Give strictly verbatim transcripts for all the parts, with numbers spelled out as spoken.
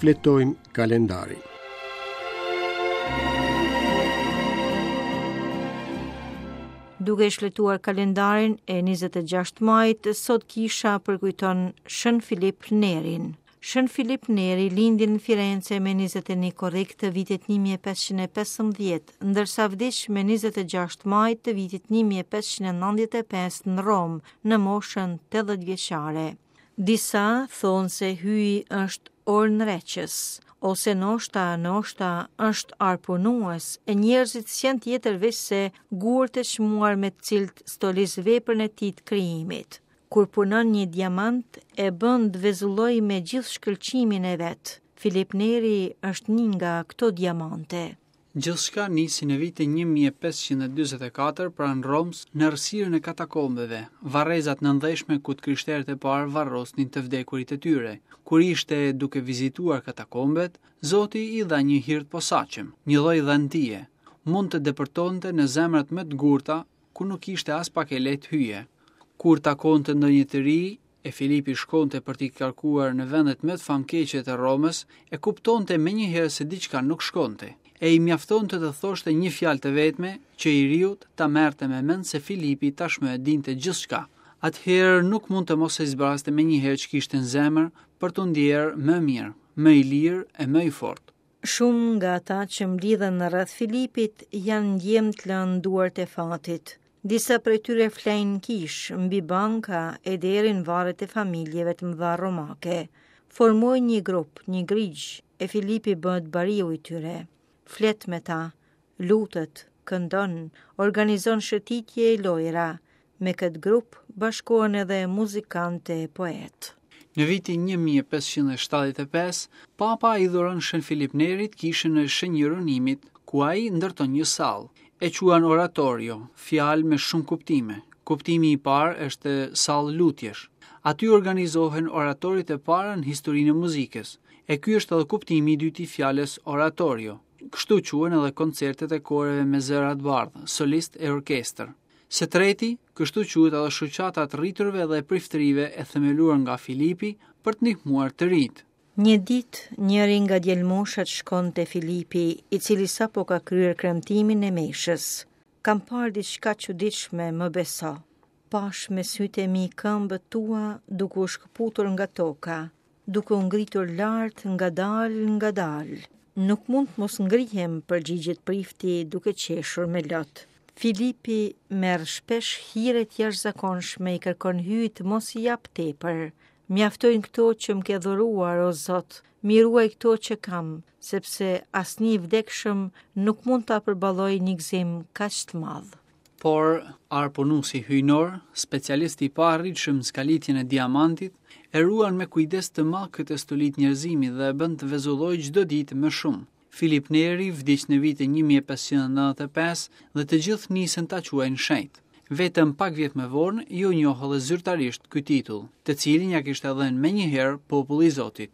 fletojmë kalendarin. Duke shfletuar kalendarin e njëzet e gjashtë majit, sot kisha përkujton Shën Filip Nerin. Shën Filip Neri lindi në Firenze me njëzet e një korrik të vitit një mijë e pesëqind e pesëmbëdhjetë, ndërsa vdiq me njëzet e gjashtë majit të vitit një mijë e pesëqind e nëntëdhjetë e pesë në Rom, në moshën tetëdhjetë vjeçare. Disa thonë se hyi është ornreqës, ose noshta noshta është arpunues, e njerëzit s'janë tjetër veç se gurët e çmuar me të cilët stolis veprën e tij të krijimit. Kur punon një diamant, e bën të vezulloj me gjithë shkëlqimin e vet. Filip Neri është një nga këto diamante. Gjithçka nisi në vitin një mijë e pesëqind e dyzet e katër pranë Romës në errësirën e katakombeve, varrezat nëndheshme ku të krishterët e parë varrosnin të vdekurit e tyre. Kur ishte duke vizituar katakombet, Zoti i dha një hir të posaçëm, një lloj dhëntie. Mund të depërtonte në zemrat më të gurta ku nuk ishte as pak e lehtë hyje. Kur takonte ndonjë të ri, e Filipi shkonte për t'i kërkuar në vendet më të famkeqe të Romës, e kuptonte menjëherë se diçka nuk shkonte. E i mjaftonte të thoshte një fjalë të vetme që i riu ta merrte me mend se Filipi tashmë e dinte gjithçka. Atëherë nuk mund të mos e zbraste menjëherë që kishte në zemër për të ndjerë më mirë, më i lirë e më i fortë. Shumë nga ata që mblidhen në rreth Filipit janë ndjemë të lënë duart e fatit. Disa prej tyre flejnë kish, mbi banka e deri në varret e familjeve të mëdha romake. Formojnë një grup, një grigj, e Filipi bëhet bariu i tyre. Flet me ta, lutet, këndon, organizon shëtitje e lojra. Me këtë grup bashkohen edhe muzikantë e poet. Në vitin një mijë e pesëqind e shtatëdhjetë e pesë, Papa i dhuron Shën Filip Nerit kishën e Shënjeronimit, ku ai ndërton një sallë. E quan oratorio, fjalë me shumë kuptime. Kuptimi i parë është sallë lutjesh. Aty organizohen oratorit e para në historinë e muzikës. E ky është edhe kuptimi i dytë i fjalës oratorio. Kështu quhen edhe koncertet e koreve me zëra të bardha, solist e orkestër. Së treti, kështu quhet edhe shoqata të rriturve dhe priftërive e themeluar nga Filipi për të ndihmuar të rinjt. Një ditë, njëri nga djelmoshat shkon te Filipi, i cili sapo ka kryer kremtimin e meshës. Kam parë diçka çuditshme, më beso. Pash me sytë e mi këmbët tua duke u shkëputur nga toka, duke u ngritur lart ngadal ngadal. Nuk mund të mos ngrihem, përgjigjet prifti duke qeshur me lot. Filipi merr shpesh hire të jashtëzakonshme, i kërkon hyjt mos i jap tepër. Mjaftojnë këto që më ke dhuruar, o Zot, mi ruaj këto që kam, sepse asnjë i vdekshëm nuk mund ta përballojë një gëzim kaq të madh. Por arpunuesi hyjnor, specialisti i paarritshëm në skalitjen e diamantit, e ruan me kujdes të madh këtë stolit njerëzimi dhe e bën të vezullojë çdo ditë më shumë. Filip Neri vdiq në vitin një mijë e pesëqind e nëntëdhjetë e pesë dhe të gjithë nisën ta quajnë shenjt. Vetëm pak vjet më vonë ju njohë dhe zyrtarisht ky titull, të cilin ja kishte dhënë menjëherë populli i Zotit.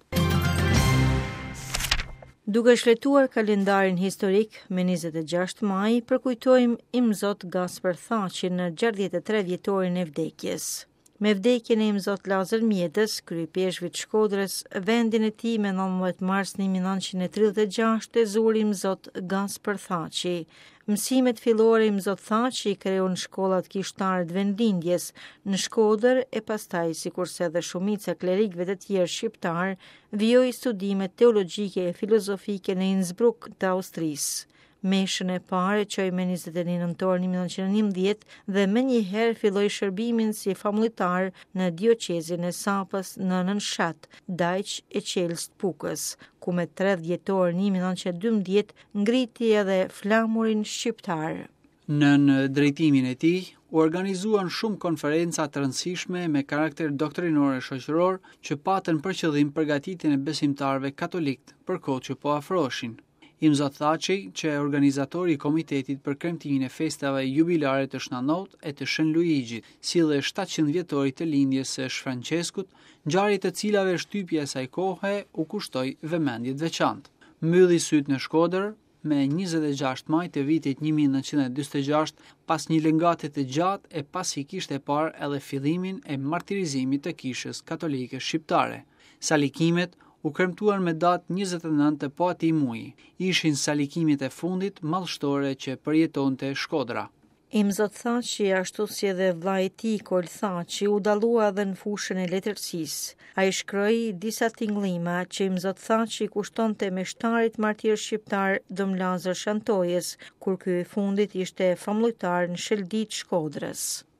Duke shfletuar kalendarin historik me njëzet e gjashtë maj, përkujtojmë Imzot Gaspar Thaqin në gjashtëdhjetë e tre vjetorin e vdekjes. Me vdekjen e Imzot Lazar Mjedës, kryepeshëvit të Shkodrës, vendin e tij me nëntëmbëdhjetë mars një mijë e nëntëqind e tridhjetë e gjashtë e zuri Imzot Gaspar Thaqi. Mësimet fillore Imzot Thaqi i kreu në shkollat kishtare të vendlindjes në Shkodër e pastaj, sikurse edhe shumica klerikëve të tjerë shqiptar, vijoi studimet teologjike e filozofike në Innsbruck të Austrisë. Meshën e parë e qoi me njëzet e një nëntor një mijë e nëntëqind e njëmbëdhjetë dhe më njëherë filloi shërbimin si famullitar në dioqezin e Sapës në nënshat, Dajq e Qelst Pukës, ku me tridhjetë dhjetor një mijë e nëntëqind e dymbëdhjetë ngriti edhe flamurin shqiptar. Në në drejtimin e tij, u organizuan shumë konferenca të rëndësishme me karakter doktrinor e shoqëror që patën për qëllim përgatitjen e besimtarëve katolik për kohë që po afroheshin. Imzot Thaqi, që e organizatori i komitetit për kremtimin e festave jubilare të Shnanot e të Shën Luigjit, si dhe shtatëqind vjetorit të lindjes së Sh Franceskut, ngjarje të cilave shtypja e saj kohe u kushtoi vëmendje të veçantë. Mbylli syt në Shkodër me njëzet e gjashtë maj të vitit një mijë e nëntëqind e dyzet e gjashtë, pas një lëngate të gjatë e pasi kishte parë edhe fillimin e martirizimit të kishës katolike shqiptare. Salikimet u kremtuar me datë njëzet e nëntë të pati i muji. Ishin salikimit e fundit mallshtore që përjetonte Shkodra. Imzot Thaçi, ashtu si edhe vllai i tij Kol Thaçi, u dallua edhe në fushën e letërsisë. Ai shkroi disa tingëllima që Imzot Thaçi kushtonte meshtarit martir shqiptar Dom Lazar Shantojës, kur ky i fundit ishte famullar në Shëldit Shkodrës.